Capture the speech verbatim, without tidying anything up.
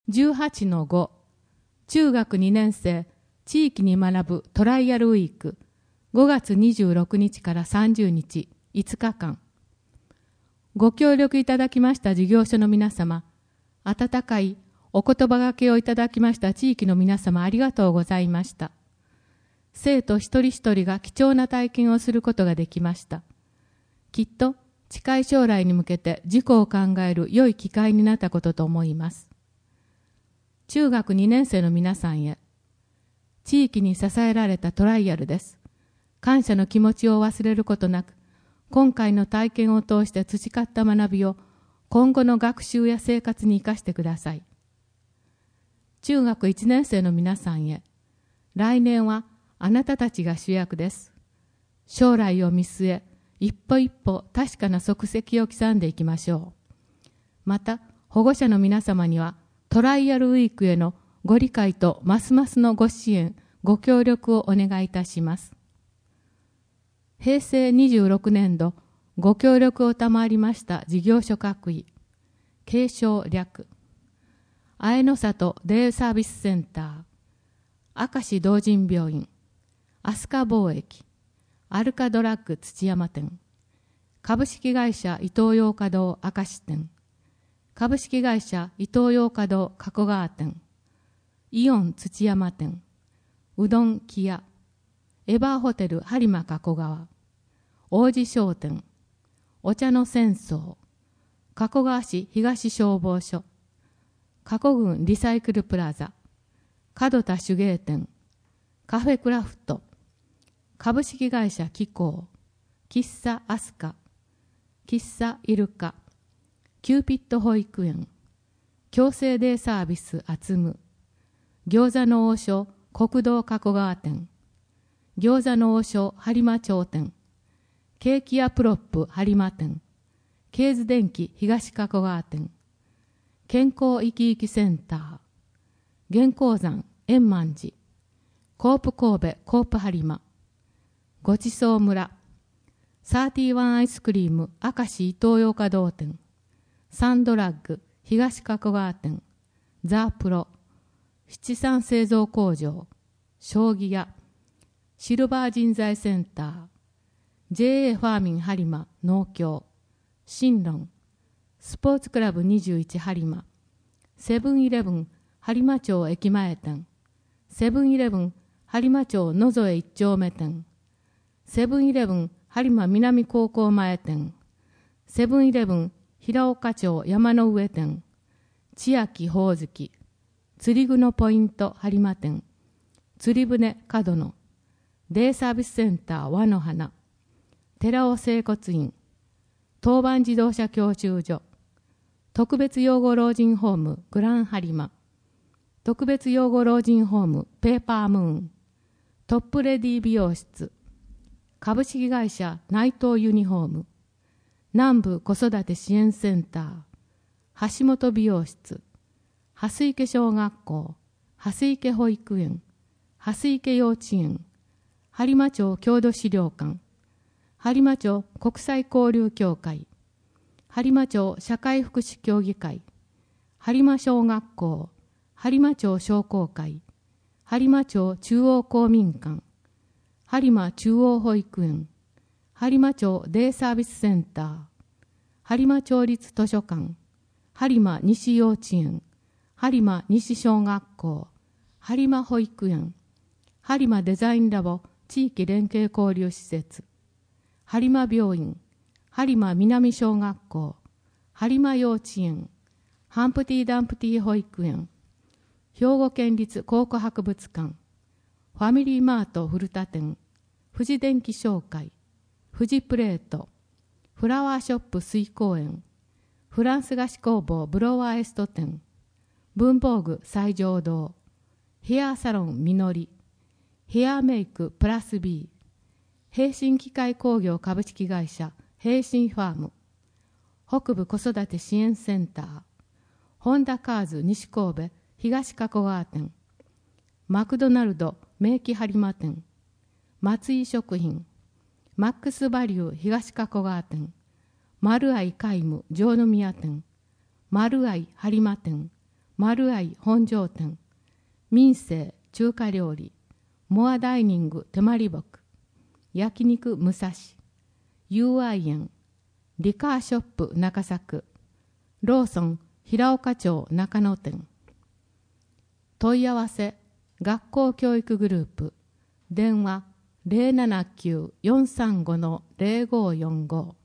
じゅうはちのご 中学にねん生地域に学ぶトライアルウィークごがつにじゅうろくにちからさんじゅうにちいつかかん、ご協力いただきました事業所の皆様、温かいお言葉がけをいただきました地域の皆様、ありがとうございました。生徒一人一人が貴重な体験をすることができました。きっと近い将来に向けて自己を考える良い機会になったことと思います。中学にねん生の皆さんへ、地域に支えられたトライアルです。感謝の気持ちを忘れることなく、今回の体験を通して培った学びを今後の学習や生活に生かしてください。中学いちねん生の皆さんへ、来年はあなたたちが主役です。将来を見据え、一歩一歩確かな足跡を刻んでいきましょう。また、保護者の皆様には、トライアルウィークへのご理解とますますのご支援、ご協力をお願いいたします。へいせいにじゅうろくねんど、ご協力を賜りました事業所各位、継承略、綾の里デイサービスセンター、明石同人病院、飛鳥貿易、アルカドラッグ土山店、株式会社伊東洋華堂明石店、株式会社伊東洋華堂加古川店、イオン土山店、うどん木屋、エバーホテル播磨加古川、王子商店、お茶の戦争、加古川市東消防署、加古郡リサイクルプラザ、門田手芸店、カフェクラフト、株式会社気候、喫茶アスカ、喫茶イルカ、キューピット保育園、共生デイサービスあつむ、餃子の王将国道加古川店、餃子の王将播磨町店、ケーキ屋プロップ播磨店、ケーズ電機東加古川店、健康生き生きセンター、元鉱山円満寺、コープ神戸コープ播磨、ごちそう村、サーティーワンアイスクリーム明石伊東洋華堂店、サンドラッグ東加古川店、ザ・プロ、七三製造工場、将棋屋、シルバー人材センター、ジェーエー ファーミン播磨農協、新論、スポーツクラブにじゅういち播磨、セブンイレブン播磨町駅前店、セブンイレブン播磨町野添一丁目店、セブンイレブン播磨南高校前店、セブンイレブン平岡町山の上店、千秋ほおずき、釣り具のポイント播磨店、釣り船角野、デイサービスセンター和の花、寺尾整骨院、当番自動車教習所、特別養護老人ホームグラン播磨、特別養護老人ホームペーパームーン、トップレディ美容室、株式会社内藤ユニフォーム、南部子育て支援センター、橋本美容室、蓮池小学校、蓮池保育園、蓮池幼稚園、播磨町郷土資料館、播磨町国際交流協会、播磨町社会福祉協議会、播磨小学校、播磨町商工会、播磨町中央公民館、播磨中央保育園、播磨町デイサービスセンター、播磨町立図書館、播磨西幼稚園、播磨西小学校、播磨保育園、播磨デザインラボ地域連携交流施設、播磨病院、播磨南小学校、播磨幼稚園、ハンプティ・ダンプティ保育園、兵庫県立考古博物館、ファミリーマート古田店、富士電機商会、富士プレート、フラワーショップ水公園、フランス菓子工房ブロワーエスト店、文房具最上堂、ヘアサロンみのり、ヘアメイクプラス B、平進機械工業株式会社平進ファーム、北部子育て支援センター、ホンダカーズ西神戸東加古川店、マクドナルド名木播磨店、松井食品、マックスバリュー東加古川店、マルアイ皆無城宮店、マルアイ播磨店、 丸愛本庄店、民生中華料理、モアダイニング手まりぼく、焼肉武蔵、友愛園、リカーショップ中作、ローソン平岡町中野店。問い合わせ学校教育グループ、電話 ゼロななきゅう よんさんご ゼロごよんご。